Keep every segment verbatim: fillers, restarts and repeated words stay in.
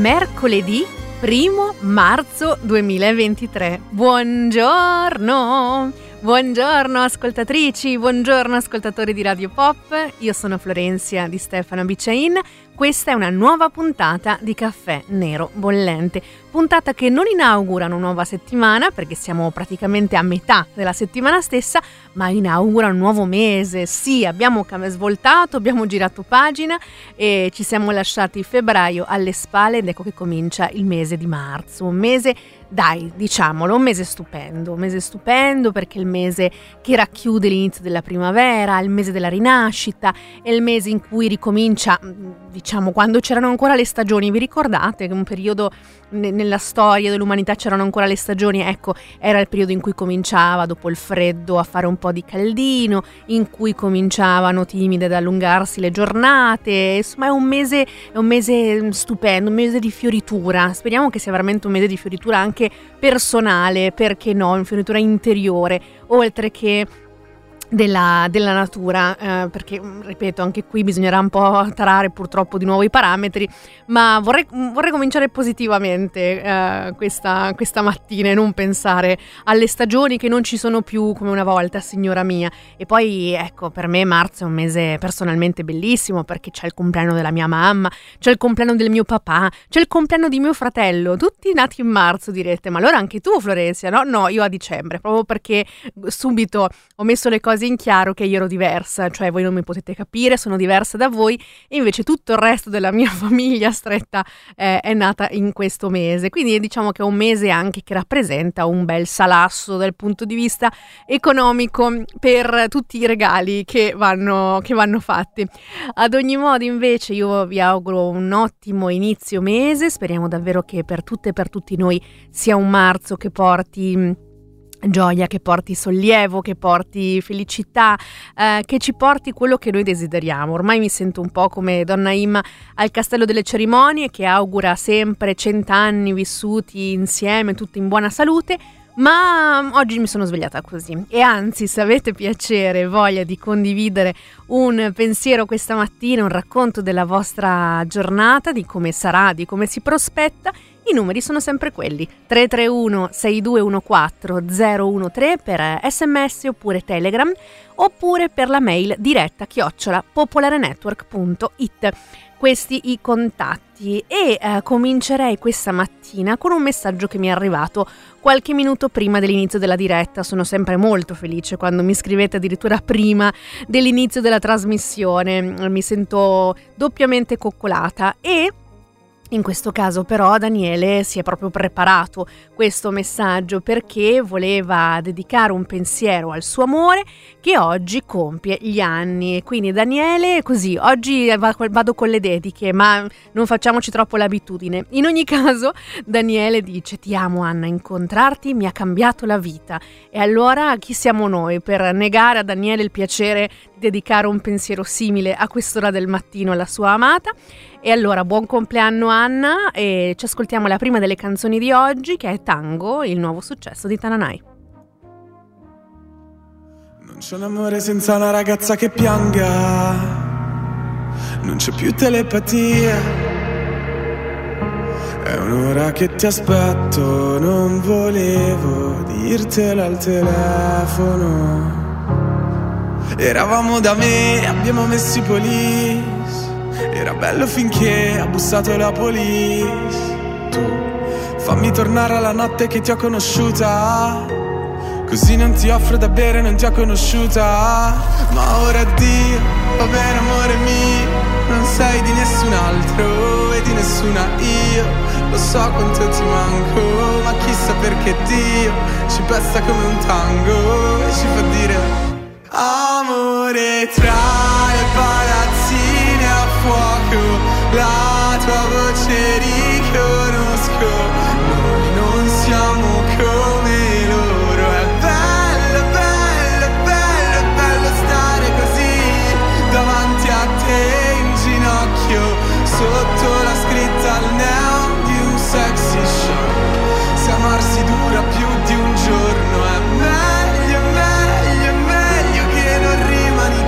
mercoledì primo marzo duemilaventitré. Buongiorno! Buongiorno ascoltatrici, buongiorno ascoltatori di Radio Pop. Io sono Florenzia di Stefano Bicciain. Questa è una nuova puntata di Caffè Nero Bollente. Puntata che non inaugura una nuova settimana, perché siamo praticamente a metà della settimana stessa, ma inaugura un nuovo mese. Sì, abbiamo svoltato, abbiamo girato pagina e ci siamo lasciati febbraio alle spalle ed ecco che comincia il mese di marzo. Un mese, dai, diciamolo, un mese stupendo. Un mese stupendo perché è il mese che racchiude l'inizio della primavera, il mese della rinascita, è il mese in cui ricomincia, diciamo, quando c'erano ancora le stagioni. Vi ricordate che un periodo nella storia dell'umanità c'erano ancora le stagioni? Ecco, era il periodo in cui cominciava dopo il freddo a fare un po' di caldino, in cui cominciavano timide ad allungarsi le giornate. Insomma, è un mese è un mese stupendo, un mese di fioritura. Speriamo che sia veramente un mese di fioritura anche personale, perché no, una fioritura interiore, oltre che Della, della natura, eh, perché ripeto, anche qui bisognerà un po' tarare purtroppo di nuovo i parametri, ma vorrei, vorrei cominciare positivamente eh, questa, questa mattina e non pensare alle stagioni che non ci sono più come una volta, signora mia. E poi ecco, per me marzo è un mese personalmente bellissimo perché c'è il compleanno della mia mamma, c'è il compleanno del mio papà, c'è il compleanno di mio fratello, tutti nati in marzo. Direte, ma allora anche tu, Florenzia? No, no, io a dicembre, proprio perché subito ho messo le cose in chiaro che io ero diversa, cioè voi non mi potete capire, sono diversa da voi, e invece tutto il resto della mia famiglia stretta eh, è nata in questo mese. Quindi diciamo che è un mese anche che rappresenta un bel salasso dal punto di vista economico per tutti i regali che vanno, che vanno fatti. Ad ogni modo invece io vi auguro un ottimo inizio mese, speriamo davvero che per tutte e per tutti noi sia un marzo che porti gioia, che porti sollievo, che porti felicità, eh, che ci porti quello che noi desideriamo. Ormai mi sento un po' come Donna Imma al Castello delle Cerimonie, che augura sempre cent'anni vissuti insieme, tutti in buona salute, ma oggi mi sono svegliata così. E anzi, se avete piacere e voglia di condividere un pensiero questa mattina, un racconto della vostra giornata, di come sarà, di come si prospetta, i numeri sono sempre quelli: tre tre uno sei due uno quattro zero uno tre per sms oppure Telegram, oppure per la mail diretta chiocciola popolarenetwork punto it. Questi i contatti. E eh, comincerei questa mattina con un messaggio che mi è arrivato qualche minuto prima dell'inizio della diretta. Sono sempre molto felice quando mi scrivete addirittura prima dell'inizio della trasmissione, mi sento doppiamente coccolata. E in questo caso però Daniele si è proprio preparato questo messaggio perché voleva dedicare un pensiero al suo amore che oggi compie gli anni. Quindi Daniele, così, oggi vado con le dediche, ma non facciamoci troppo l'abitudine. In ogni caso Daniele dice: ti amo Anna, incontrarti mi ha cambiato la vita. E allora chi siamo noi per negare a Daniele il piacere di dedicare un pensiero simile a quest'ora del mattino alla sua amata? E allora buon compleanno Anna, e ci ascoltiamo la prima delle canzoni di oggi, che è Tango, il nuovo successo di Tananai. Non c'è un amore senza una ragazza che pianga, non c'è più telepatia, è un'ora che ti aspetto, non volevo dirtelo al telefono. Eravamo da me, abbiamo messo i police, era bello finché ha bussato la police. Tu fammi tornare alla notte che ti ho conosciuta, così non ti offro da bere, non ti ho conosciuta. Ma ora addio, va bene amore mio, non sei di nessun altro e di nessuna io. Lo so quanto ti manco, ma chissà perché Dio ci pesta come un tango e ci fa dire amore tra le palazzine a fuoco. La tua voce riconosco, noi non siamo come loro. È bello, bello, bello, bello stare così davanti a te in ginocchio, sotto la scritta al neon di un sexy show. Se amarsi dura più di un giorno è meglio, meglio, meglio che non rimani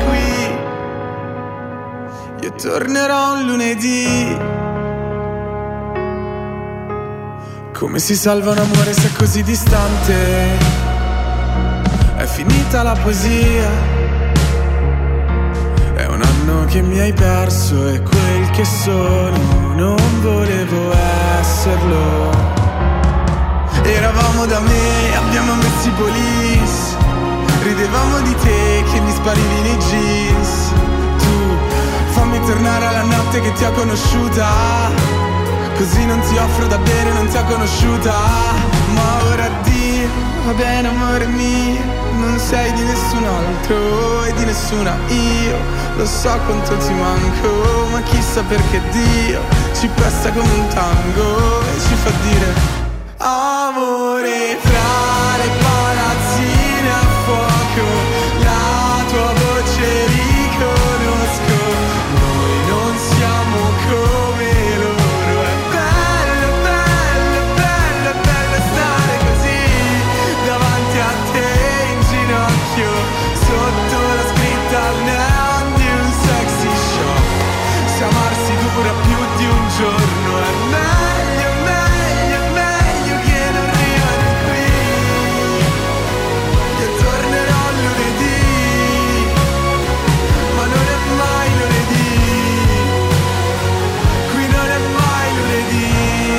qui. Io tornerò un lunedì Come si salva un amore se è così distante? È finita la poesia. È un anno che mi hai perso e quel che sono non volevo esserlo. Eravamo da me, abbiamo messo i police. Ridevamo di te che mi sparivi nei jeans. Tu, fammi tornare alla notte che ti ho conosciuta. Così non ti offro da bere, non ti ho conosciuta. Ma ora addio, va bene amore mio. Non sei di nessun altro e di nessuna io. Lo so quanto ti manco, ma chissà perché Dio ci presta come un tango e ci fa dire amore fra le palazzine a fuoco. La tua voce riconosco. Noi non siamo come loro. È bello, bello, bello, bello stare così davanti a te in ginocchio, sotto la scritta al neon di un sexy shop. Se amarsi dura più di un giorno è meglio, meglio, meglio che non rimani qui. Io tornerò lunedì, ma non è mai lunedì. Qui non è mai lunedì.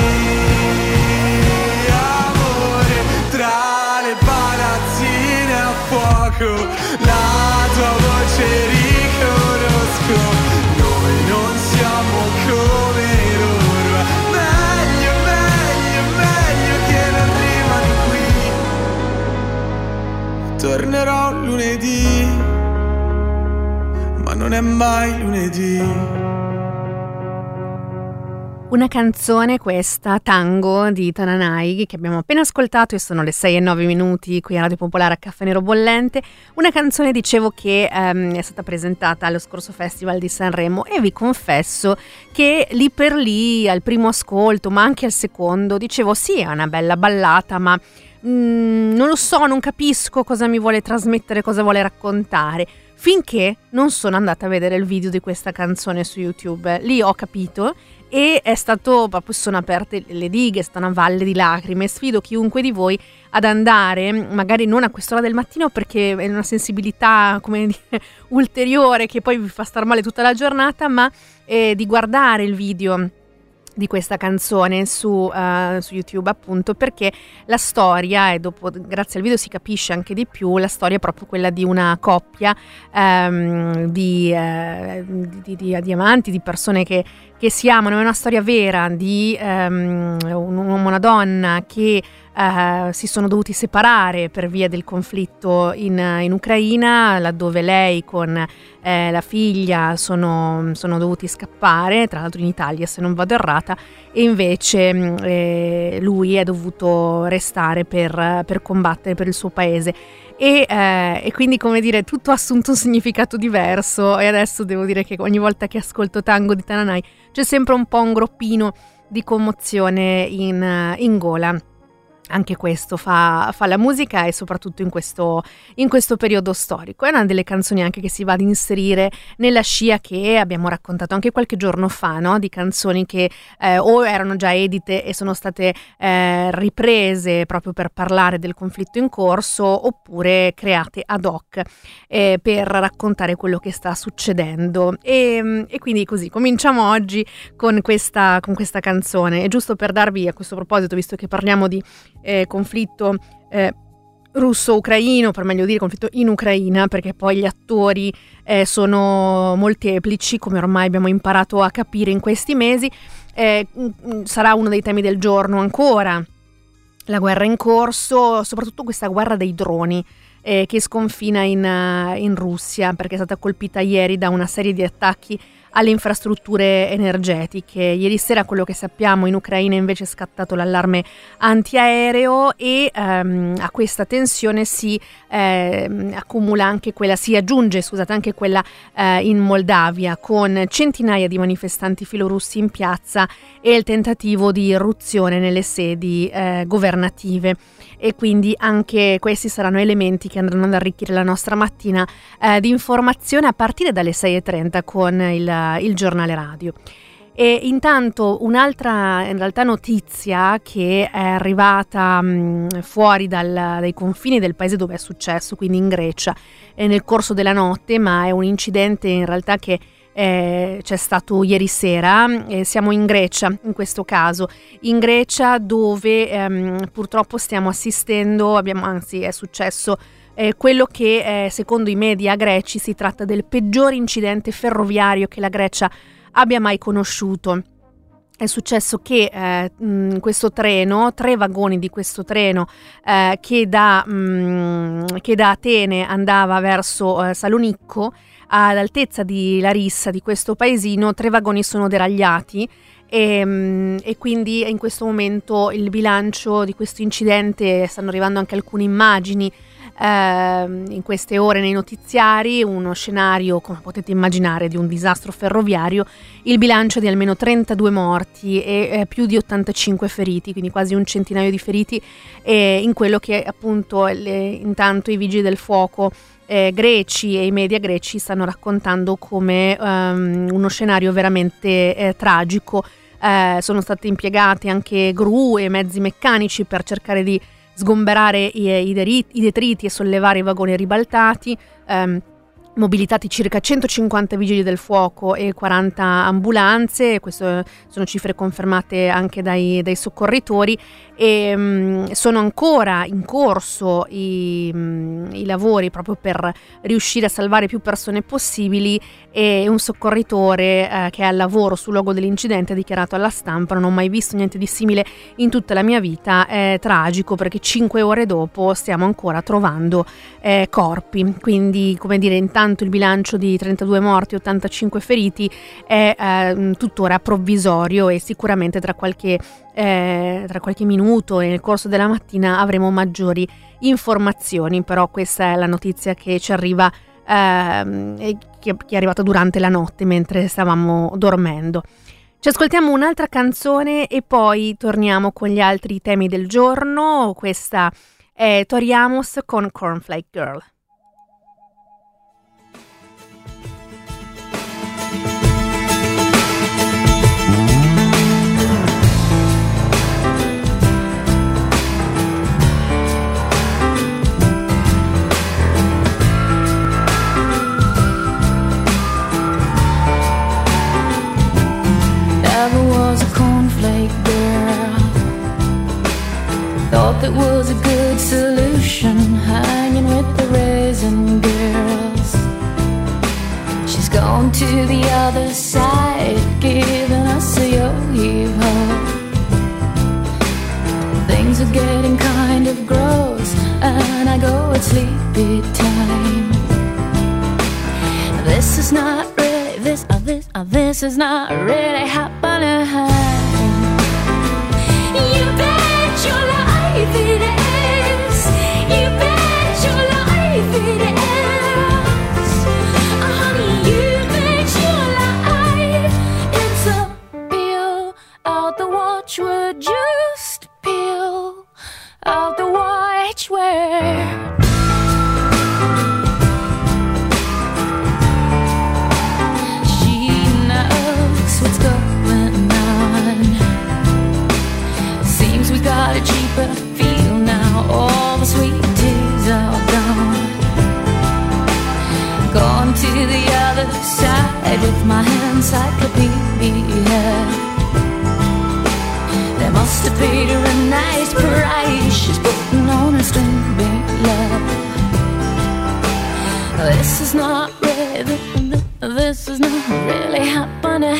Amore tra le palazzine a fuoco. La tua voce riconosco. Noi non siamo come loro. È meglio, meglio, meglio che non rimani qui. Tornerò lunedì, ma non è mai lunedì. Una canzone questa, Tango di Tananai, che abbiamo appena ascoltato e sono le sei e nove minuti qui a Radio Popolare a Caffè Nero Bollente. Una canzone, dicevo, che ehm, è stata presentata allo scorso Festival di Sanremo e vi confesso che lì per lì, al primo ascolto, ma anche al secondo, dicevo sì, è una bella ballata, ma mm, non lo so, non capisco cosa mi vuole trasmettere, cosa vuole raccontare. Finché non sono andata a vedere il video di questa canzone su YouTube, lì ho capito e è stato proprio, sono aperte le dighe, sta una valle di lacrime. Sfido chiunque di voi ad andare, magari non a quest'ora del mattino perché è una sensibilità, come dire, ulteriore che poi vi fa star male tutta la giornata, ma eh, di guardare il video di questa canzone su, uh, su YouTube, appunto perché la storia, e dopo grazie al video si capisce anche di più, la storia è proprio quella di una coppia um, di, uh, di, di, di amanti, di persone che, che si amano. È una storia vera di um, un uomo e una donna che Uh, si sono dovuti separare per via del conflitto in, in Ucraina, laddove lei con eh, la figlia sono, sono dovuti scappare, tra l'altro in Italia se non vado errata, e invece eh, lui è dovuto restare per, per combattere per il suo paese. E, eh, e quindi, come dire, tutto ha assunto un significato diverso, e adesso devo dire che ogni volta che ascolto Tango di Tananai c'è sempre un po' un groppino di commozione in, in gola. Anche questo fa, fa la musica, e soprattutto in questo, in questo periodo storico. È una delle canzoni anche che si va ad inserire nella scia che abbiamo raccontato anche qualche giorno fa, no? Di canzoni che eh, o erano già edite e sono state eh, riprese proprio per parlare del conflitto in corso, oppure create ad hoc eh, per raccontare quello che sta succedendo. E, e quindi così cominciamo oggi con questa, con questa canzone. È giusto per darvi, a questo proposito, visto che parliamo di Eh, conflitto eh, russo-ucraino, per meglio dire conflitto in Ucraina, perché poi gli attori eh, sono molteplici, come ormai abbiamo imparato a capire in questi mesi. Eh, sarà uno dei temi del giorno ancora la guerra in corso, soprattutto questa guerra dei droni eh, che sconfina in, uh, in Russia, perché è stata colpita ieri da una serie di attacchi alle infrastrutture energetiche. Ieri sera, quello che sappiamo, in Ucraina invece è scattato l'allarme antiaereo, e ehm, a questa tensione si eh, accumula anche quella, si aggiunge scusate anche quella eh, in Moldavia, con centinaia di manifestanti filorussi in piazza e il tentativo di irruzione nelle sedi eh, governative. E quindi anche questi saranno elementi che andranno ad arricchire la nostra mattina eh, di informazione a partire dalle sei e trenta con il, il giornale radio. E intanto un'altra in realtà notizia che è arrivata mh, fuori dal, dai confini del paese dove è successo, quindi in Grecia, eh, nel corso della notte, ma è un incidente in realtà che eh, c'è stato ieri sera. Eh, siamo in Grecia in questo caso, in Grecia dove ehm, purtroppo stiamo assistendo, abbiamo, anzi è successo eh, quello che eh, secondo i media greci si tratta del peggior incidente ferroviario che la Grecia abbia mai conosciuto. È successo che eh, mh, questo treno, tre vagoni di questo treno eh, che, da, mh, che da Atene andava verso eh, Salonicco, all'altezza di Larissa, di questo paesino, tre vagoni sono deragliati e, mh, e quindi in questo momento il bilancio di questo incidente, stanno arrivando anche alcune immagini in queste ore nei notiziari, uno scenario, come potete immaginare, di un disastro ferroviario. Il bilancio di almeno trentadue morti e eh, più di ottantacinque feriti, quindi quasi un centinaio di feriti, eh, in quello che appunto le, intanto i vigili del fuoco eh, greci e i media greci stanno raccontando come um, uno scenario veramente eh, tragico. Eh, sono state impiegate anche gru e mezzi meccanici per cercare di sgomberare i, i, deriti, i detriti e sollevare i vagoni ribaltati, ehm, mobilitati circa centocinquanta vigili del fuoco e quaranta ambulanze. Queste sono cifre confermate anche dai, dai soccorritori, e mh, sono ancora in corso i, mh, i lavori proprio per riuscire a salvare più persone possibili, e un soccorritore eh, che è al lavoro sul luogo dell'incidente ha dichiarato alla stampa: non ho mai visto niente di simile in tutta la mia vita, è tragico perché cinque ore dopo stiamo ancora trovando eh, corpi. Quindi, come dire, intanto il bilancio di trentadue morti e ottantacinque feriti è eh, tuttora provvisorio, e sicuramente tra qualche Eh, tra qualche minuto e nel corso della mattina avremo maggiori informazioni. Però questa è la notizia che ci arriva, eh, che, che è arrivata durante la notte mentre stavamo dormendo. Ci ascoltiamo un'altra canzone e poi torniamo con gli altri temi del giorno. Questa è Tori Amos con Cornflake Girl. Thought that was a good solution, hanging with the raisin girls. She's gone to the other side, giving us a yo-yo. Things are getting kind of gross, and I go at sleepy time. This is not really, this, uh, this, uh, this is not really happening. You bet your life it is. You bet your life it is. Oh, honey, you bet your life. It's a peel out the watchword, just peel out the watchword. What's going on? Seems we got a cheaper feel now. All the sweet teas are gone. Gone to the other side with my encyclopedia. They must have paid her a nice price. She's putting on her string love. This is not really, this is not really happening.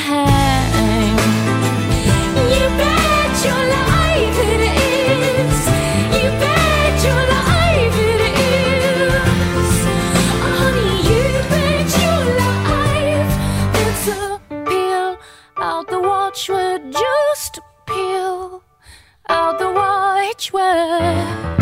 You bet your life it is. You bet your life it is. Oh, honey, you bet your life. It's a peel out the watchword, just peel out the watchword.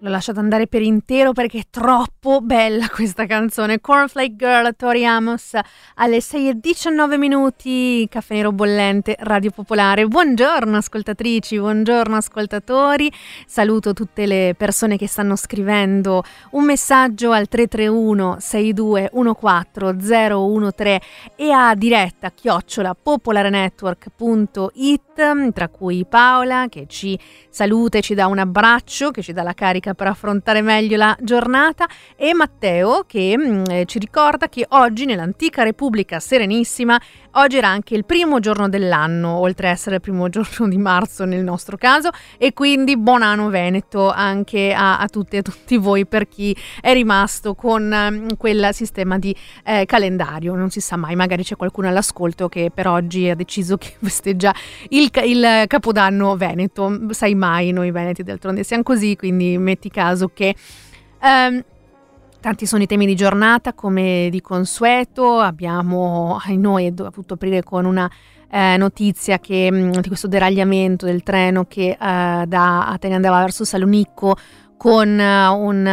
l'ho lasciata andare per intero perché è troppo bella questa canzone. Cornflake Girl, Tori Amos, alle sei e diciannove minuti, Caffè Nero Bollente, Radio Popolare. Buongiorno ascoltatrici, buongiorno ascoltatori, saluto tutte le persone che stanno scrivendo un messaggio al tre tre uno sei due uno quattro zero uno tre e a diretta chiocciola popolarenetwork punto it, tra cui Paola che ci saluta e ci dà un abbraccio, che ci dà la carica per affrontare meglio la giornata, e Matteo che mh, ci ricorda che oggi nell'antica Repubblica Serenissima, oggi era anche il primo giorno dell'anno, oltre a essere il primo giorno di marzo nel nostro caso, e quindi buon anno Veneto anche a, a tutte e a tutti voi, per chi è rimasto con um, quel sistema di eh, calendario. Non si sa mai, magari c'è qualcuno all'ascolto che per oggi ha deciso che festeggia il, il Capodanno Veneto, sai mai, noi veneti d'altronde siamo così, quindi metti caso che um, tanti sono i temi di giornata come di consueto. Abbiamo, ai noi, è dovuto aprire con una eh, notizia che, mh, di questo deragliamento del treno che eh, da Atene andava verso Salonicco, con uh, un,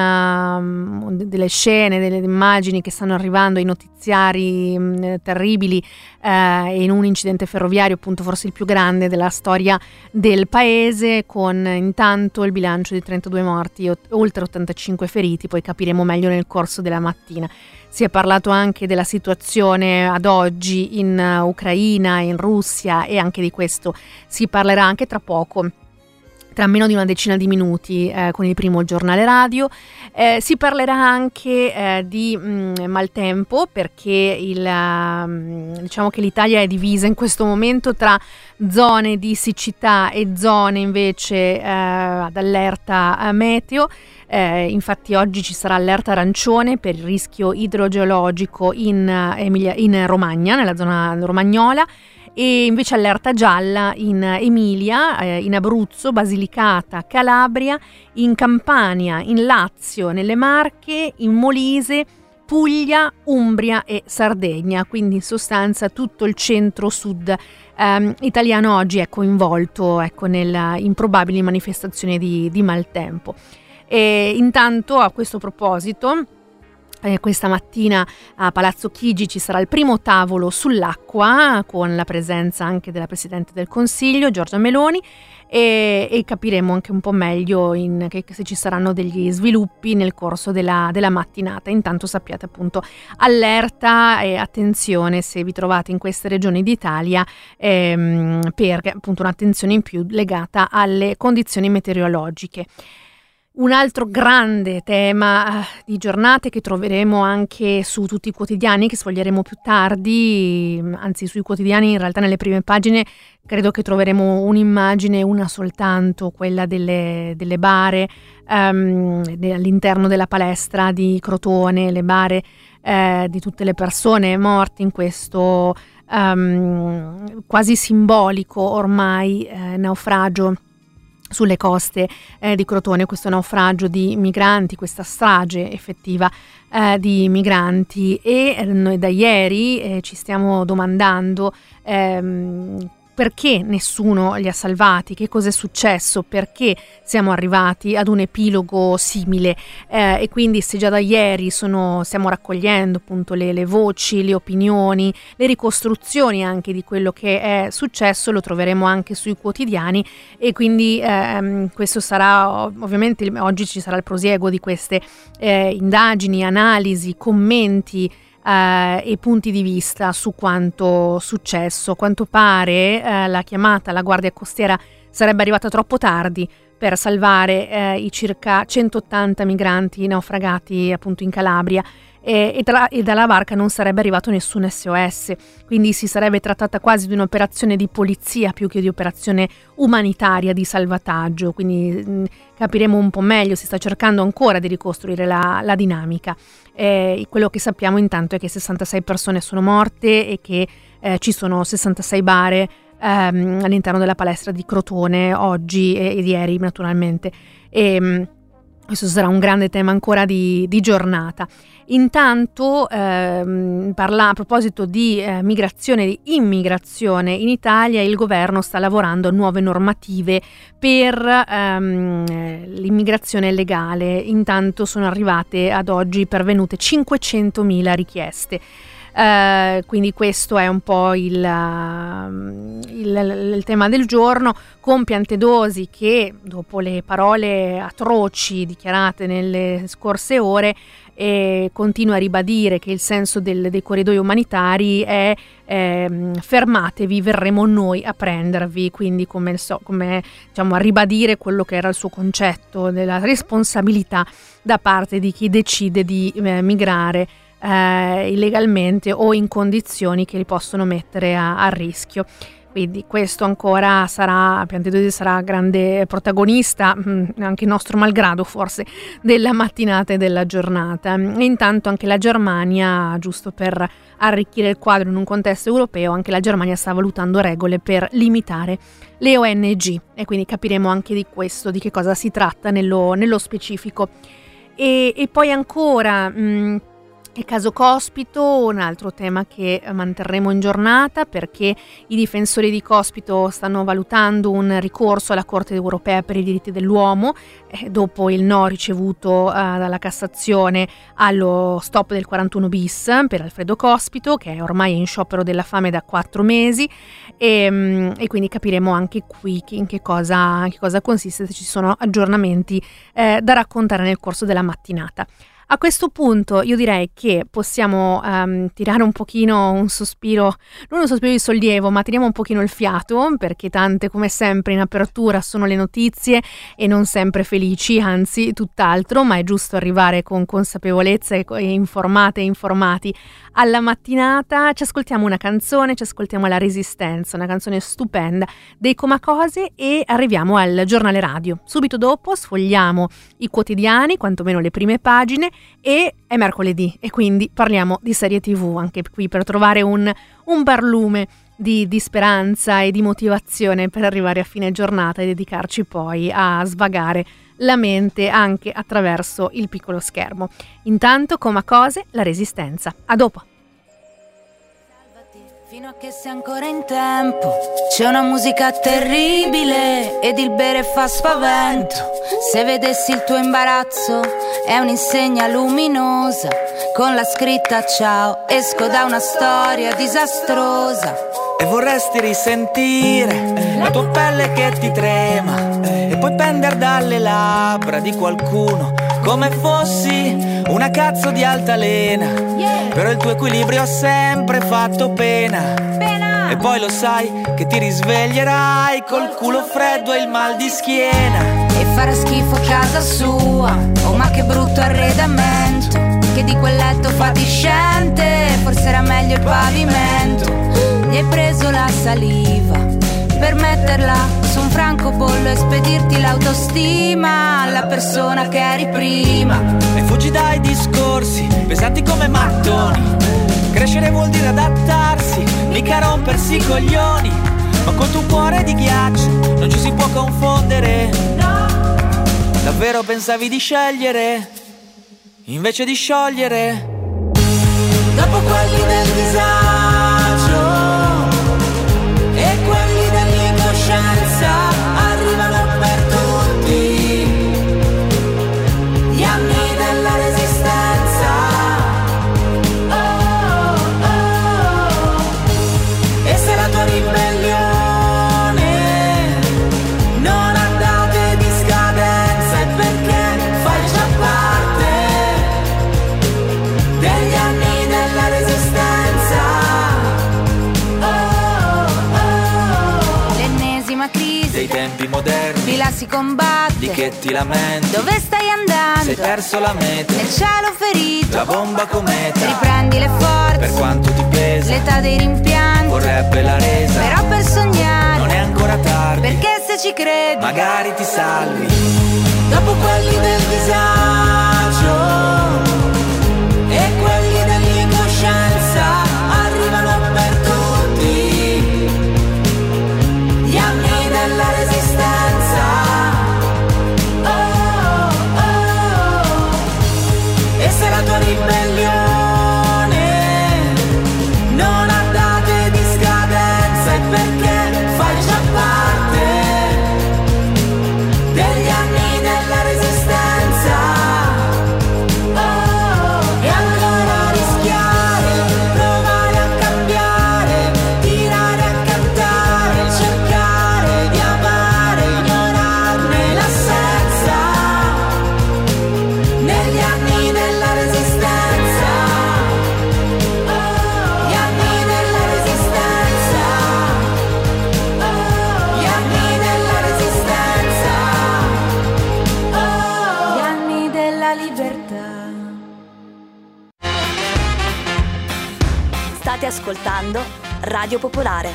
uh, delle scene, delle immagini che stanno arrivando ai notiziari mh, terribili, eh, in un incidente ferroviario, appunto forse il più grande della storia del paese, con intanto il bilancio di trentadue morti e oltre ottantacinque feriti. Poi capiremo meglio nel corso della mattina. Si è parlato anche della situazione ad oggi in uh, Ucraina, in Russia, e anche di questo si parlerà anche tra poco, tra meno di una decina di minuti, eh, con il primo giornale radio. Eh, si parlerà anche eh, di mh, maltempo, perché il, uh, diciamo che l'Italia è divisa in questo momento tra zone di siccità e zone invece eh, ad allerta eh, meteo. Eh, infatti oggi ci sarà allerta arancione per il rischio idrogeologico in, uh, Emilia, in Romagna, nella zona romagnola, e invece allerta gialla in Emilia, eh, in Abruzzo, Basilicata, Calabria, in Campania, in Lazio, nelle Marche, in Molise, Puglia, Umbria e Sardegna. Quindi in sostanza tutto il centro-sud ehm, italiano oggi è coinvolto, ecco, nella improbabili manifestazioni di, di maltempo. E intanto, a questo proposito, Eh, questa mattina a Palazzo Chigi ci sarà il primo tavolo sull'acqua, con la presenza anche della Presidente del Consiglio, Giorgia Meloni, e, e capiremo anche un po' meglio in, che, se ci saranno degli sviluppi nel corso della, della mattinata. Intanto sappiate, appunto, allerta e attenzione se vi trovate in queste regioni d'Italia, ehm, per appunto un'attenzione in più legata alle condizioni meteorologiche. Un altro grande tema di giornate che troveremo anche su tutti i quotidiani, che sfoglieremo più tardi, anzi sui quotidiani in realtà nelle prime pagine credo che troveremo un'immagine, una soltanto, quella delle, delle bare um, all'interno della palestra di Crotone, le bare eh, di tutte le persone morte in questo um, quasi simbolico ormai eh, naufragio sulle coste eh, di Crotone, questo naufragio di migranti, questa strage effettiva eh, di migranti. E eh, noi da ieri eh, ci stiamo domandando ehm, perché nessuno li ha salvati, che cosa è successo, perché siamo arrivati ad un epilogo simile, eh, e quindi se già da ieri sono, stiamo raccogliendo appunto le, le voci, le opinioni, le ricostruzioni anche di quello che è successo, lo troveremo anche sui quotidiani, e quindi ehm, questo sarà ovviamente, oggi ci sarà il prosieguo di queste eh, indagini, analisi, commenti Uh, e punti di vista su quanto successo. A quanto pare uh, la chiamata alla Guardia Costiera sarebbe arrivata troppo tardi per salvare uh, i circa centottanta migranti naufragati appunto in Calabria, e, e, tra, e dalla barca non sarebbe arrivato nessun S O S, quindi si sarebbe trattata quasi di un'operazione di polizia più che di operazione umanitaria di salvataggio. Quindi mh, capiremo un po' meglio, si sta cercando ancora di ricostruire la, la dinamica. Eh, quello che sappiamo intanto è che sessantasei persone sono morte e che eh, ci sono sessantasei bare ehm, all'interno della palestra di Crotone oggi e, ed ieri naturalmente. E, Questo sarà un grande tema ancora di, di giornata. Intanto, ehm, parla, a proposito di eh, migrazione e di immigrazione in Italia, il governo sta lavorando a nuove normative per ehm, l'immigrazione legale. Intanto sono arrivate ad oggi pervenute cinquecentomila richieste. Uh, quindi questo è un po' il, uh, il, il tema del giorno, con Piantedosi che dopo le parole atroci dichiarate nelle scorse ore eh, continua a ribadire che il senso del, dei corridoi umanitari è eh, fermatevi, verremo noi a prendervi, quindi come, so, come diciamo, a ribadire quello che era il suo concetto della responsabilità da parte di chi decide di eh, migrare Eh, illegalmente o in condizioni che li possono mettere a, a rischio. Quindi questo ancora sarà, Piantedosi sarà grande protagonista, mh, anche nostro malgrado forse, della mattinata e della giornata. E intanto anche la Germania, giusto per arricchire il quadro in un contesto europeo, anche la Germania sta valutando regole per limitare le O N G e quindi capiremo anche di questo, di che cosa si tratta nello, nello specifico. E, e poi ancora... Mh, Il caso Cospito, un altro tema che manterremo in giornata perché i difensori di Cospito stanno valutando un ricorso alla Corte europea per i diritti dell'uomo eh, dopo il no ricevuto eh, dalla Cassazione allo stop del quarantuno bis per Alfredo Cospito, che è ormai in sciopero della fame da quattro mesi e, e quindi capiremo anche qui in che cosa, in che cosa consiste, se ci sono aggiornamenti eh, da raccontare nel corso della mattinata. A questo punto io direi che possiamo um, tirare un pochino un sospiro, non un sospiro di sollievo, ma tiriamo un pochino il fiato, perché tante come sempre in apertura sono le notizie e non sempre felici, anzi tutt'altro, ma è giusto arrivare con consapevolezza e, e informate e informati alla mattinata. Ci ascoltiamo una canzone, ci ascoltiamo La Resistenza, una canzone stupenda dei Comacose e arriviamo al giornale radio. Subito dopo sfogliamo i quotidiani, quantomeno le prime pagine, e è mercoledì e quindi parliamo di serie tv anche qui per trovare un, un barlume di, di speranza e di motivazione per arrivare a fine giornata e dedicarci poi a svagare la mente anche attraverso il piccolo schermo. Intanto Comacose, La Resistenza. A dopo. Fino a che sei ancora in tempo, c'è una musica terribile ed il bere fa spavento. Se vedessi il tuo imbarazzo, è un'insegna luminosa con la scritta ciao, esco da una storia disastrosa. E vorresti risentire la tua pelle che ti trema e poi pendere dalle labbra di qualcuno come fossi una cazzo di altalena, yeah. Però il tuo equilibrio ha sempre fatto pena, pena. E poi lo sai che ti risveglierai col culo freddo e il mal di schiena. E farà schifo a casa sua, oh ma che brutto arredamento, che di quel letto fatiscente forse era meglio il pavimento. Gli hai preso la saliva per metterla su un francobollo e spedirti l'autostima alla persona che eri prima. E fuggi dai discorsi pesanti come mattoni. Crescere vuol dire adattarsi, mica rompersi i coglioni. Ma col tuo cuore di ghiaccio non ci si può confondere. No. Davvero pensavi di scegliere invece di sciogliere? Dopo quelli del disagio e quelli dell'incoscienza arrivano per tutti gli anni della resistenza. Oh, oh, oh. E se la tua ribellione non ha date di scadenza è perché fai già parte degli anni della resistenza. Oh, oh. L'ennesima crisi dei tempi moderni, Di là si combatte, di che ti lamenti, dove stai andando? sei perso la meta, Nel cielo ferito, la bomba cometa, riprendi le forze, per quanto ti pesa, l'età dei rimpianti, vorrebbe la resa, però per sognare non è ancora tardi, perché se ci credi magari ti salvi. Dopo quelli del disagio e quelli dell'incoscienza arrivano per tutti gli anni della resistenza. Oh, oh, libertà. State ascoltando Radio Popolare.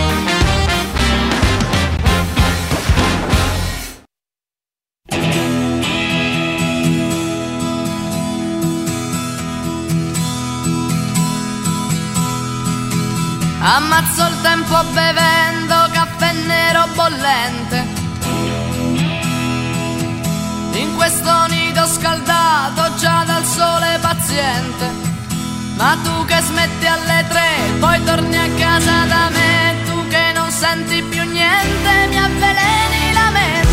Ammazzo il tempo bevendo caffè nero bollente in questo nido scaldato già dal sole paziente. Ma tu che smetti alle tre, poi torni a casa da me, tu che non senti più niente, mi avveleni la mente.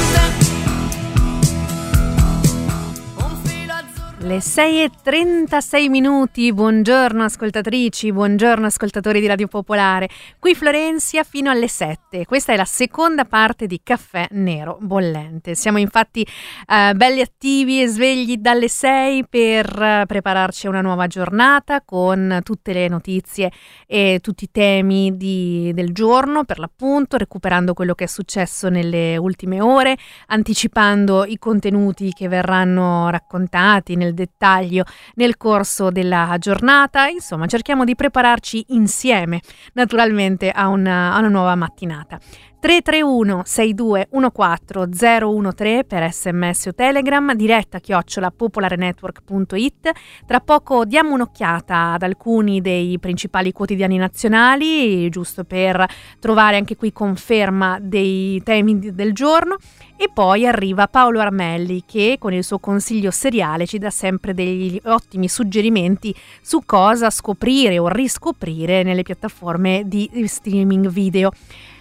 Le sei e trentasei minuti, buongiorno ascoltatrici, buongiorno ascoltatori di Radio Popolare, qui Florenzia fino alle sette, questa è la seconda parte di Caffè Nero Bollente. Siamo infatti eh, belli attivi e svegli dalle sei per eh, prepararci a una nuova giornata con tutte le notizie e tutti i temi di, del giorno, per l'appunto, recuperando quello che è successo nelle ultime ore, anticipando i contenuti che verranno raccontati nel dettaglio nel corso della giornata. Insomma, cerchiamo di prepararci insieme naturalmente a una, a una nuova mattinata. tre tre uno sei due uno quattro zero uno tre per sms o telegram, diretta chiocciola popolarenetwork punto it. Tra poco diamo un'occhiata ad alcuni dei principali quotidiani nazionali, giusto per trovare anche qui conferma dei temi del giorno, e poi arriva Paolo Armelli che con il suo consiglio seriale ci dà sempre degli ottimi suggerimenti su cosa scoprire o riscoprire nelle piattaforme di streaming video.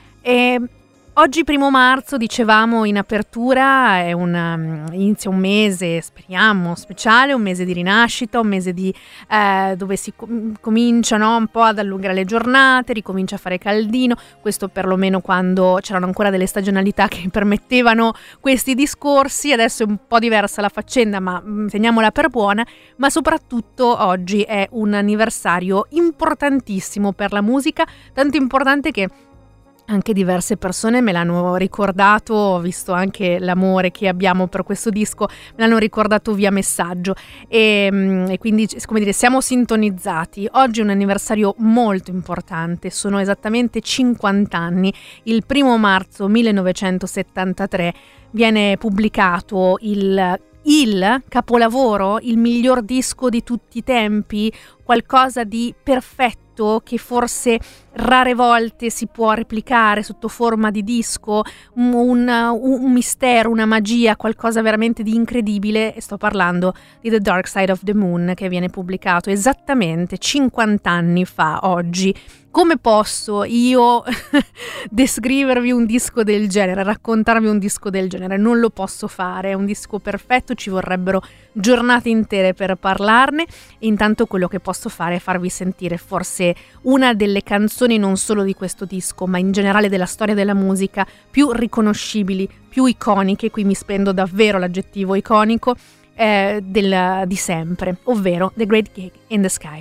E oggi primo marzo, dicevamo in apertura, è un, um, inizia un mese, speriamo, speciale, un mese di rinascita, un mese di, eh, dove si com- comincia no, un po' ad allungare le giornate, ricomincia a fare caldino, questo perlomeno quando c'erano ancora delle stagionalità che permettevano questi discorsi. Adesso è un po' diversa la faccenda, ma mh, teniamola per buona, ma soprattutto oggi è un anniversario importantissimo per la musica, tanto importante che anche diverse persone me l'hanno ricordato, ho visto anche l'amore che abbiamo per questo disco, me l'hanno ricordato via messaggio e, e quindi, come dire, siamo sintonizzati. Oggi è un anniversario molto importante, sono esattamente cinquanta anni, il primo marzo millenovecentosettantatré viene pubblicato il il capolavoro, il miglior disco di tutti i tempi, qualcosa di perfetto che forse rare volte si può replicare sotto forma di disco, un, un, un mistero, una magia, qualcosa veramente di incredibile. E sto parlando di The Dark Side of the Moon, che viene pubblicato esattamente cinquanta anni fa oggi. Come posso io descrivervi un disco del genere, raccontarvi un disco del genere? Non lo posso fare, è un disco perfetto, ci vorrebbero giornate intere per parlarne. E intanto quello che posso fare è farvi sentire forse una delle canzoni non solo di questo disco, ma in generale della storia della musica più riconoscibili, più iconiche, qui mi spendo davvero l'aggettivo iconico, eh, del, di sempre, ovvero The Great Gig in the Sky.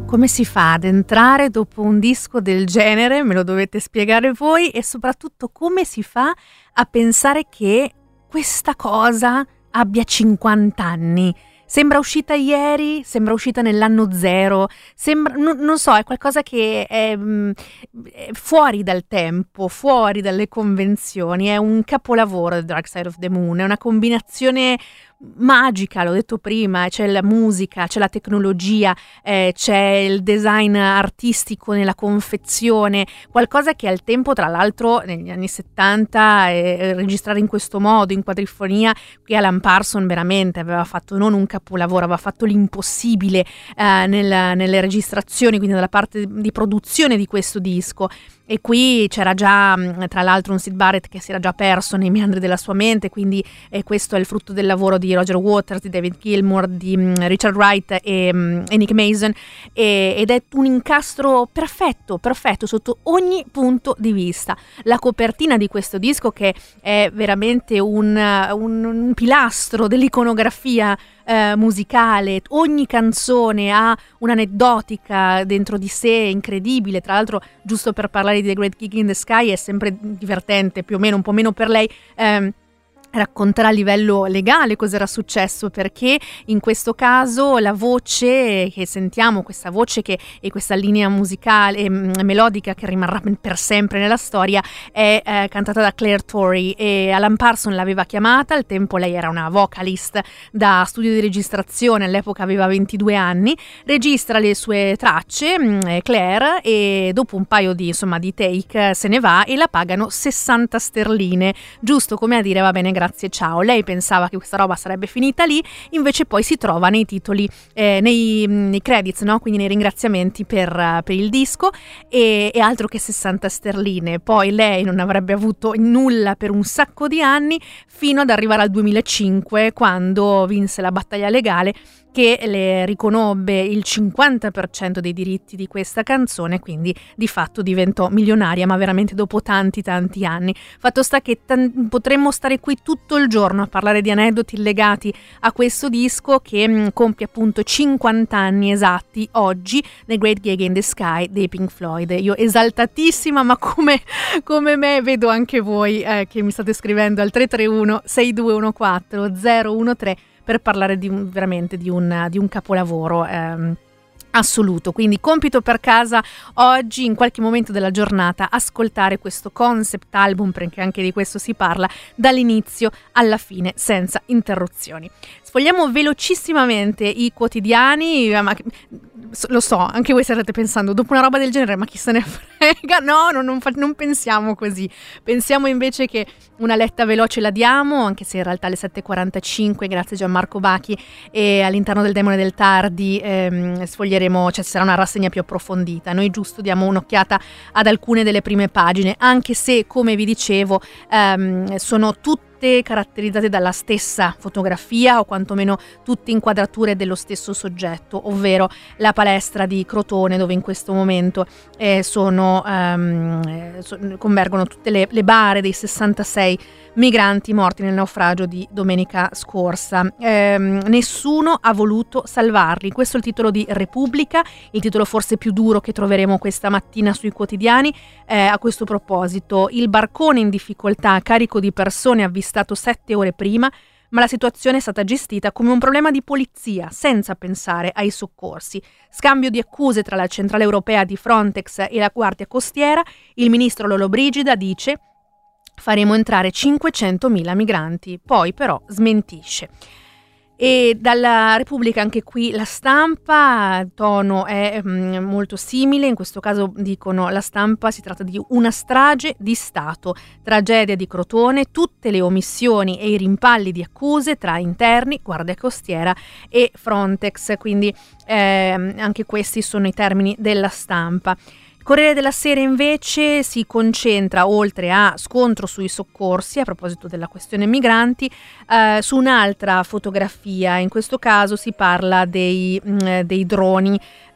Come si fa ad entrare dopo un disco del genere? Me lo dovete spiegare voi, e soprattutto come si fa a pensare che questa cosa abbia cinquanta anni? Sembra uscita ieri, sembra uscita nell'anno zero, sembra, non, non so, è qualcosa che è, è fuori dal tempo, fuori dalle convenzioni, è un capolavoro The Dark Side of the Moon, è una combinazione magica, l'ho detto prima, c'è la musica, c'è la tecnologia, eh, c'è il design artistico nella confezione, qualcosa che al tempo, tra l'altro negli anni settanta, eh, registrare in questo modo, in quadrifonia, qui Alan Parsons veramente aveva fatto non un capolavoro, aveva fatto l'impossibile eh, nel, nelle registrazioni, quindi nella parte di produzione di questo disco. E qui c'era già, tra l'altro, un Syd Barrett che si era già perso nei meandri della sua mente, quindi eh, questo è il frutto del lavoro di Roger Waters, di David Gilmour, di um, Richard Wright e, um, e Nick Mason, e, ed è un incastro perfetto, perfetto sotto ogni punto di vista. La copertina di questo disco, che è veramente un, un, un pilastro dell'iconografia eh, musicale, ogni canzone ha un'aneddotica dentro di sé incredibile. Tra l'altro, giusto per parlare di The Great Gig in the Sky, è sempre divertente, più o meno, un po' meno per lei, ehm, raccontare a livello legale cosa era successo, perché in questo caso la voce che sentiamo, questa voce che e questa linea musicale e melodica che rimarrà per sempre nella storia, è eh, cantata da Claire Torrey, e Alan Parsons l'aveva chiamata. Al tempo lei era una vocalist da studio di registrazione, all'epoca aveva ventidue anni, registra le sue tracce, Claire, e dopo un paio di, insomma, di take se ne va, e la pagano sessanta sterline, giusto come a dire va bene, grazie, ciao. Lei pensava che questa roba sarebbe finita lì, invece poi si trova nei titoli, eh, nei, nei credits, no? Quindi nei ringraziamenti per, uh, per il disco, e, e altro che sessanta sterline. Poi lei non avrebbe avuto nulla per un sacco di anni, fino ad arrivare al duemilacinque, quando vinse la battaglia legale che le riconobbe il cinquanta per cento dei diritti di questa canzone, quindi di fatto diventò milionaria, ma veramente dopo tanti tanti anni. Fatto sta che t- potremmo stare qui tutto il giorno a parlare di aneddoti legati a questo disco, che mh, compie appunto cinquanta anni esatti oggi, The Great Gig in the Sky dei Pink Floyd. Io esaltatissima, ma come, come me vedo anche voi eh, che mi state scrivendo al tre tre uno sei due uno quattro zero uno tre per parlare di un, veramente di un, di un capolavoro ehm, assoluto. Quindi compito per casa oggi, in qualche momento della giornata, ascoltare questo concept album, perché anche di questo si parla, dall'inizio alla fine senza interruzioni. Sfogliamo velocissimamente i quotidiani, ma lo so, anche voi starete pensando, dopo una roba del genere, ma chi se ne frega? No, no non, fa, non pensiamo così. Pensiamo invece che una letta veloce la diamo, anche se in realtà alle sette e quarantacinque, grazie a Gianmarco Bachi, e all'interno del Demone del Tardi ehm, sfoglieremo, cioè sarà una rassegna più approfondita. Noi giusto diamo un'occhiata ad alcune delle prime pagine, anche se, come vi dicevo, ehm, sono tutte caratterizzate dalla stessa fotografia, o quantomeno tutte inquadrature dello stesso soggetto, ovvero la palestra di Crotone, dove in questo momento eh, sono ehm, so, convergono tutte le, le bare dei sessantasei migranti morti nel naufragio di domenica scorsa. Ehm, nessuno ha voluto salvarli. Questo è il titolo di Repubblica, il titolo forse più duro che troveremo questa mattina sui quotidiani. Eh, a questo proposito, il barcone in difficoltà, carico di persone, avvistato sette ore prima, ma la situazione è stata gestita come un problema di polizia, senza pensare ai soccorsi. Scambio di accuse tra la centrale europea di Frontex e la Guardia Costiera. Il ministro Lollobrigida dice: faremo entrare cinquecentomila migranti, poi però smentisce. E dalla Repubblica anche qui La Stampa, il tono è mh, molto simile, in questo caso dicono La Stampa, si tratta di una strage di Stato, tragedia di Crotone, tutte le omissioni e i rimpalli di accuse tra interni, Guardia Costiera e Frontex, quindi eh, anche questi sono i termini della Stampa. Corriere della Sera invece si concentra, oltre a scontro sui soccorsi, a proposito della questione migranti, eh, su un'altra fotografia. In questo caso si parla dei, mh, dei droni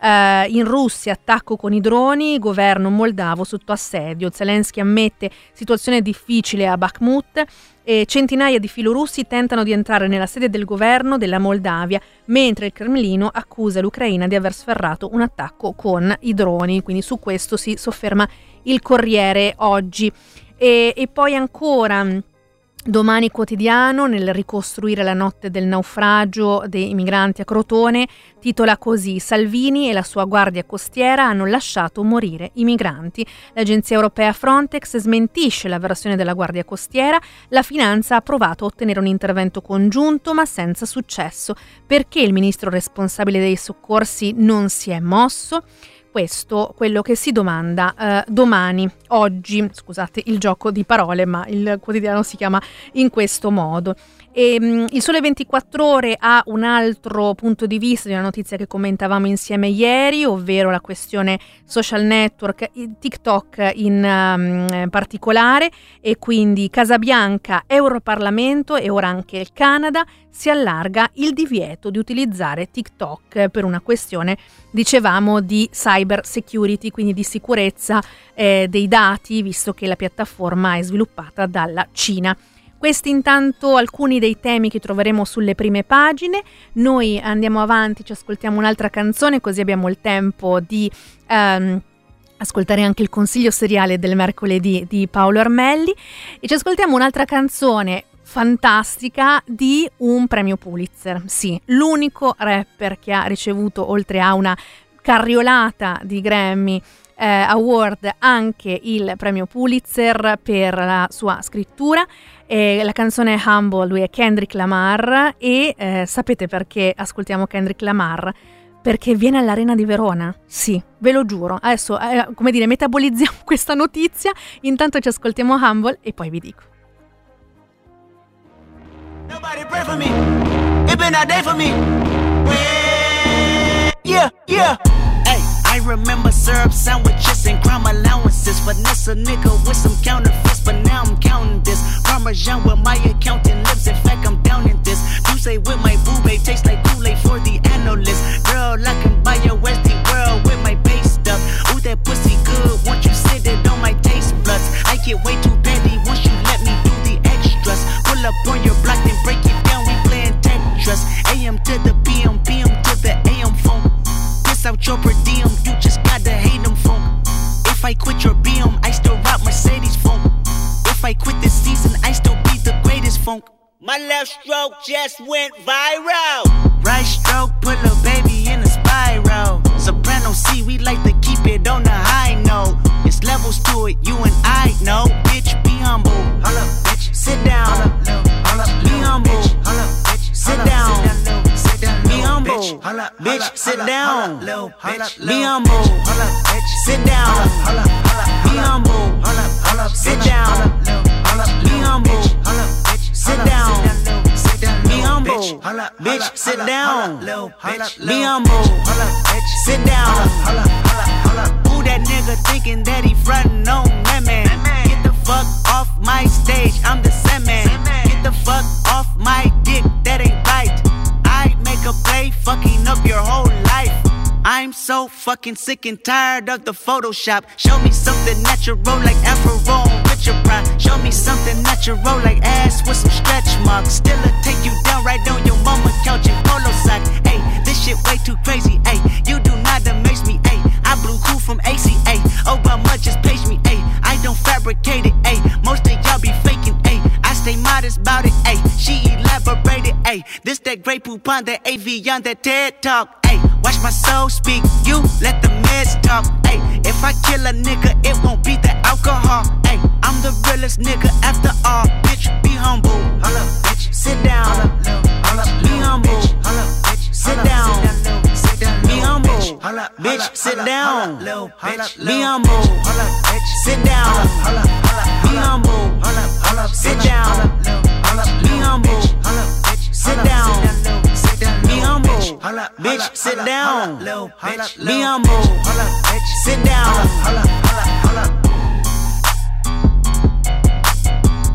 Uh, in Russia attacco con i droni, governo moldavo sotto assedio. Zelensky ammette situazione difficile a Bakhmut e centinaia di filorussi tentano di entrare nella sede del governo della Moldavia, mentre il Cremlino accusa l'Ucraina di aver sferrato un attacco con i droni. Quindi su questo si sofferma il Corriere oggi. E, e poi ancora Domani Quotidiano, nel ricostruire la notte del naufragio dei migranti a Crotone, titola così: Salvini e la sua guardia costiera hanno lasciato morire i migranti. L'agenzia europea Frontex smentisce la versione della guardia costiera. La finanza ha provato a ottenere un intervento congiunto ma senza successo. Perché il ministro responsabile dei soccorsi non si è mosso? Questo quello che si domanda eh, domani, oggi, scusate il gioco di parole, ma il quotidiano si chiama in questo modo. E, mh, il Sole ventiquattro Ore ha un altro punto di vista di una notizia che commentavamo insieme ieri, ovvero la questione social network, TikTok in um, particolare, e quindi Casabianca, Europarlamento e ora anche il Canada, si allarga il divieto di utilizzare TikTok per una questione, dicevamo, di cyber security, quindi di sicurezza eh, dei dati, visto che la piattaforma è sviluppata dalla Cina. Questi intanto alcuni dei temi che troveremo sulle prime pagine. Noi andiamo avanti, ci ascoltiamo un'altra canzone, così abbiamo il tempo di um, ascoltare anche il consiglio seriale del mercoledì di Paolo Armelli, e ci ascoltiamo un'altra canzone fantastica di un premio Pulitzer. Sì, l'unico rapper che ha ricevuto, oltre a una carriolata di Grammy eh, Award, anche il premio Pulitzer per la sua scrittura. Eh, la canzone è Humble, lui è Kendrick Lamar, e eh, sapete perché ascoltiamo Kendrick Lamar? Perché viene all'Arena di Verona, sì, ve lo giuro. Adesso, eh, come dire, metabolizziamo questa notizia, intanto ci ascoltiamo Humble e poi vi dico. Nobody pray for me. It been a day for me. Yeah, yeah. Hey, I remember syrup sandwiches and crime allowances. Finesse a nigga with some counterfeits, but now I'm counting this. Parmesan with my accountant lips. In fact, I'm down in this. You say with my boo babe tastes like Kool-Aid for the analyst. Girl, I can buy your Westie world with my base stuff. Ooh, that pussy good. Won't you sit it on my taste buds? I get way too petty once you let me do the extras. Pull up on your block and break it down. We playing Tetris. A M to the P M, P M to the A M phone. Piss out your per diem. You just gotta hate them funk. If I quit your B M, I still rock Mercedes funk. If I quit this season, I still be the greatest funk. My left stroke just went viral. Right stroke put a baby in a spiral. Soprano C, we like to keep it on the high note. It's levels to it, you and I know. Bitch, be humble. Hold up, bitch. Sit down. Hold up, be humble. Hold up, bitch. Sit down. Be humble. Bitch, sit down. Be humble. Sit down. Be humble. Sit down. Be humble. Sit down. Be humble. Bitch, sit down. Be humble. Sit down. Who that nigga thinking that he frontin' on that man? Get the fuck off my stage, I'm the Sandman. Get the fuck off my dick, that ain't right. I make a play, fucking up your whole life. I'm so fucking sick and tired of the Photoshop. Show me something natural like Afro with your pride. Show me something natural like ass with some stretch marks. Still a take you down right on your mama couch in polo socks. Ayy, this shit way too crazy. Ayy, you do not amaze me. Ayy, I blew cool from A C A. Obama just page me. Ayy, I don't fabricate it. Ayy, most of y'all be faking. Ayy, I stay modest about it. Ayy, she elaborated. Ayy, this that Grey Poupon, that A V on that TED Talk. Ayy, watch my soul speak, you let the meds talk. Ayy, if I kill a nigga, it won't be the alcohol. Ayy, I'm the realest nigga after all. Bitch, be humble. Hold up, bitch. Sit down. Hold up, be humble. Hold up, bitch. Sit down. Be humble. Bitch, sit down. Be humble. Sit down. Be humble. Sit down. Be humble. Sit down. Be humble. Bitch, sit down. Be humble. Sit down.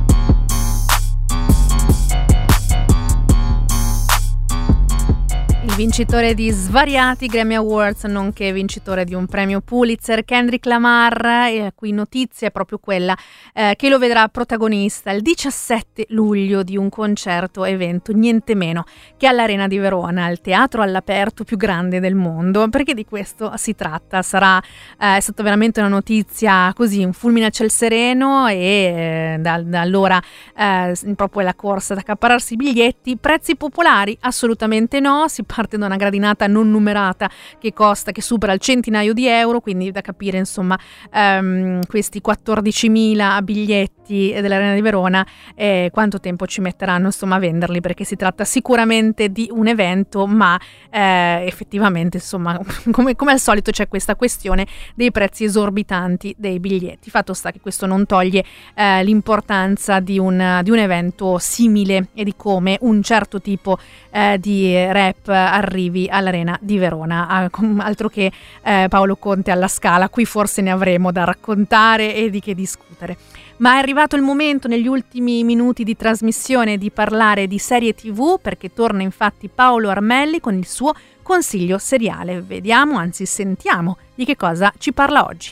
Il vincitore di svariati Grammy Awards, nonché vincitore di un premio Pulitzer, Kendrick Lamar, e la cui notizia è proprio quella eh, che lo vedrà protagonista il diciassette luglio di un concerto evento, niente meno che all'Arena di Verona, il teatro all'aperto più grande del mondo, perché di questo si tratta. Sarà eh, è stata veramente una notizia così, un fulmine a ciel sereno, e eh, da, da allora eh, proprio è la corsa ad accaparrarsi i biglietti. Prezzi popolari? Assolutamente no, si parte da una gradinata non numerata che costa, che supera il centinaio di euro, quindi da capire insomma um, questi quattordicimila biglietti dell'Arena di Verona eh, quanto tempo ci metteranno insomma a venderli, perché si tratta sicuramente di un evento, ma eh, effettivamente insomma come, come al solito c'è questa questione dei prezzi esorbitanti dei biglietti. Fatto sta che questo non toglie eh, l'importanza di un, di un evento simile e di come un certo tipo eh, di rap arrivi all'Arena di Verona. Ah, altro che eh, Paolo Conte alla Scala, qui forse ne avremo da raccontare e di che discutere. Ma è arrivato il momento negli ultimi minuti di trasmissione di parlare di serie tivù, perché torna infatti Paolo Armelli con il suo consiglio seriale. Vediamo, anzi sentiamo di che cosa ci parla oggi.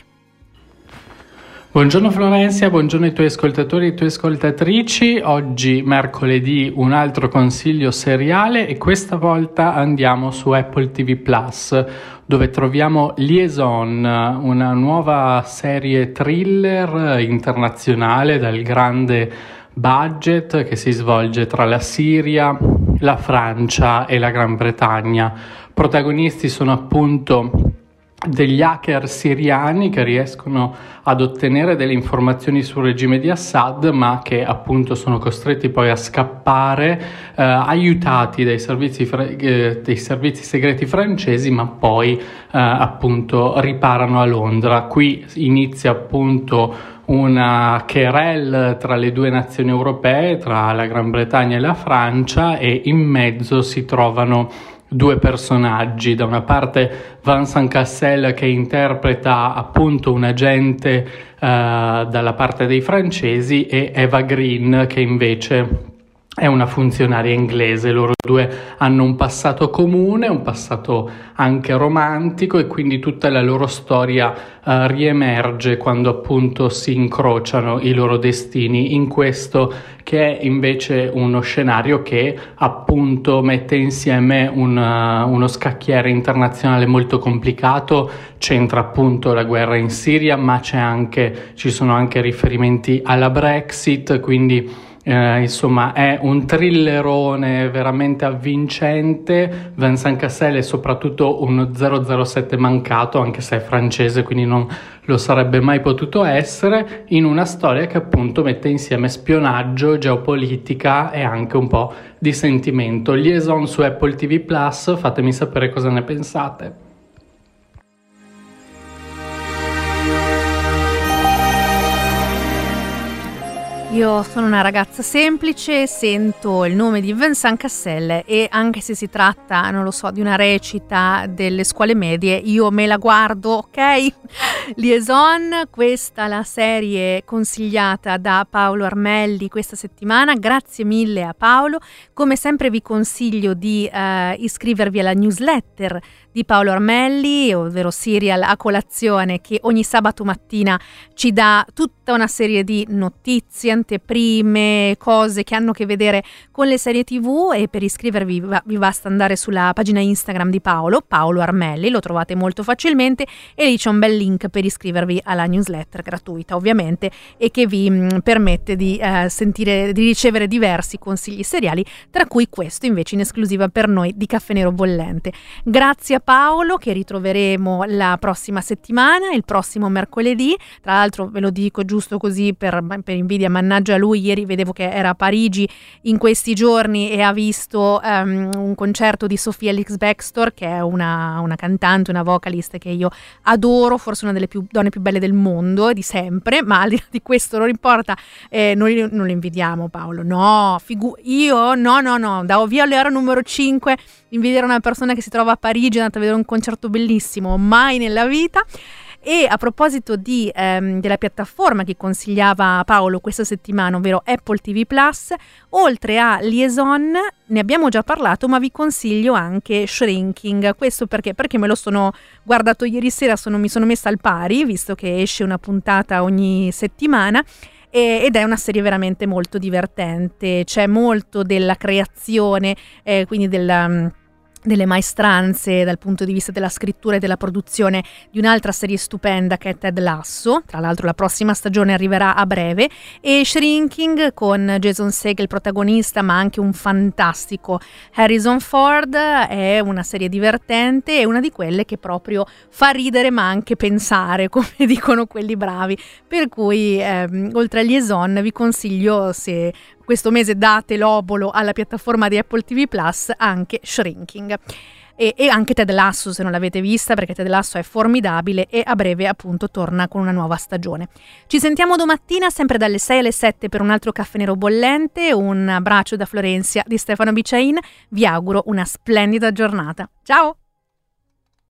Buongiorno Florenzia, buongiorno ai tuoi ascoltatori e ai tuoi ascoltatrici. Oggi mercoledì un altro consiglio seriale, e questa volta andiamo su Apple ti vu Plus, dove troviamo Liaison, una nuova serie thriller internazionale dal grande budget che si svolge tra la Siria, la Francia e la Gran Bretagna. Protagonisti sono appunto degli hacker siriani che riescono ad ottenere delle informazioni sul regime di Assad, ma che appunto sono costretti poi a scappare eh, aiutati dai servizi, fre- eh, dei servizi segreti francesi, ma poi eh, appunto riparano a Londra. Qui inizia appunto una querelle tra le due nazioni europee, tra la Gran Bretagna e la Francia, e in mezzo si trovano due personaggi. Da una parte Vincent Cassel, che interpreta appunto un agente eh, dalla parte dei francesi, e Eva Green, che invece è una funzionaria inglese. Loro due hanno un passato comune, un passato anche romantico, e quindi tutta la loro storia uh, riemerge quando appunto si incrociano i loro destini in questo che è invece uno scenario che appunto mette insieme un, uh, uno scacchiere internazionale molto complicato. C'entra appunto la guerra in Siria, ma c'è anche, ci sono anche riferimenti alla Brexit, quindi Eh, insomma è un thrillerone veramente avvincente. Vincent Cassel è soprattutto uno zero zero sette mancato, anche se è francese, quindi non lo sarebbe mai potuto essere, in una storia che appunto mette insieme spionaggio, geopolitica e anche un po' di sentimento. Liaison su Apple ti vu Plus, fatemi sapere cosa ne pensate. Io sono una ragazza semplice, sento il nome di Vincent Cassel e anche se si tratta, non lo so, di una recita delle scuole medie, io me la guardo, ok? Liaison, questa è la serie consigliata da Paolo Armelli questa settimana. Grazie mille a Paolo. Come sempre vi consiglio di eh, iscrivervi alla newsletter di Paolo Armelli, ovvero Serial a colazione, che ogni sabato mattina ci dà tutta una serie di notizie, anteprime, cose che hanno a che vedere con le serie tivù, e per iscrivervi vi basta andare sulla pagina Instagram di Paolo, Paolo Armelli, lo trovate molto facilmente, e lì c'è un bel link per iscrivervi alla newsletter gratuita ovviamente, e che vi mh, permette di eh, sentire, di ricevere diversi consigli seriali, tra cui questo invece in esclusiva per noi di Caffè Nero Bollente. Grazie a Paolo, che ritroveremo la prossima settimana, il prossimo mercoledì. Tra l'altro ve lo dico giusto così per, per invidia, mannaggia a lui, ieri vedevo che era a Parigi in questi giorni e ha visto um, un concerto di Sophie Ellis-Bextor, che è una, una cantante, una vocalist che io adoro, forse una delle più, donne più belle del mondo di sempre, ma al di là di questo non importa, eh, noi non lo invidiamo Paolo, no, figu- io no no no, da via l'ora numero cinque invidiare una persona che si trova a Parigi, è andata a vedere un concerto bellissimo, mai nella vita. E a proposito di, ehm, della piattaforma che consigliava Paolo questa settimana, ovvero Apple ti vu Plus, oltre a Liaison, ne abbiamo già parlato, ma vi consiglio anche Shrinking. Questo perché? Perché me lo sono guardato ieri sera, sono, mi sono messa al pari, visto che esce una puntata ogni settimana, e, ed è una serie veramente molto divertente. C'è molto della creazione, eh, quindi della... delle maestranze dal punto di vista della scrittura e della produzione di un'altra serie stupenda che è Ted Lasso. Tra l'altro la prossima stagione arriverà a breve, e Shrinking con Jason Segel protagonista, ma anche un fantastico Harrison Ford. È una serie divertente, è una di quelle che proprio fa ridere ma anche pensare, come dicono quelli bravi, per cui ehm, oltre a Liaison vi consiglio, se questo mese date l'obolo alla piattaforma di Apple ti vu Plus, anche Shrinking. E, e anche Ted Lasso, se non l'avete vista, perché Ted Lasso è formidabile e a breve appunto torna con una nuova stagione. Ci sentiamo domattina sempre dalle sei alle sette per un altro caffè nero bollente. Un abbraccio da Florenzia di Stefano Bicciain, vi auguro una splendida giornata. Ciao!